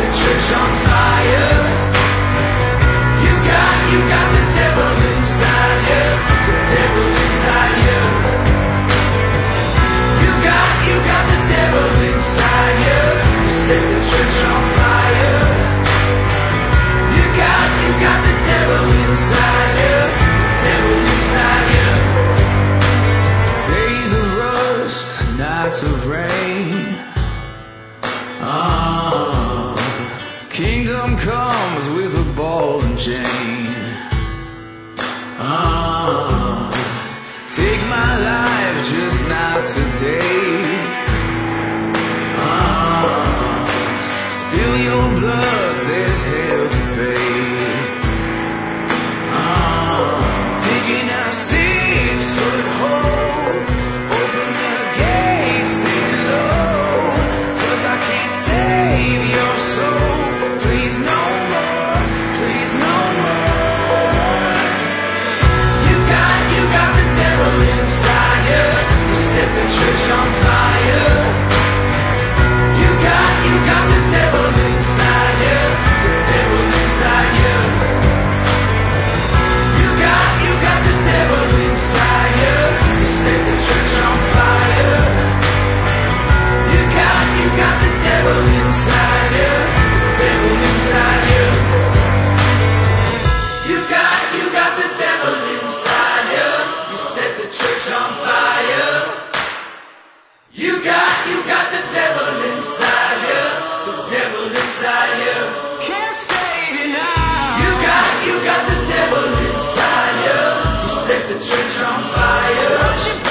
church on fire. You got the devil inside you, the devil inside you. You got the devil inside you. You set the church on fire. You got the devil inside you, the devil inside you. Days of rust, nights of rain. Kingdom comes with a ball and chain. Take my life, just not today. Spill your blood, there's hell to pay. Digging a 6-foot hole, open the gates below. 'Cause I can't save your soul. Please no more, please no more. You got the devil inside you. You set the church on fire. You got the devil inside you, the devil inside you. You got the devil inside you. You set the church on fire. You got the devil inside you, the devil inside you. You got the devil inside you. You set the church on fire. You got the devil inside you, the devil inside you. Can't save you now. You got the devil inside you. You set the church on fire.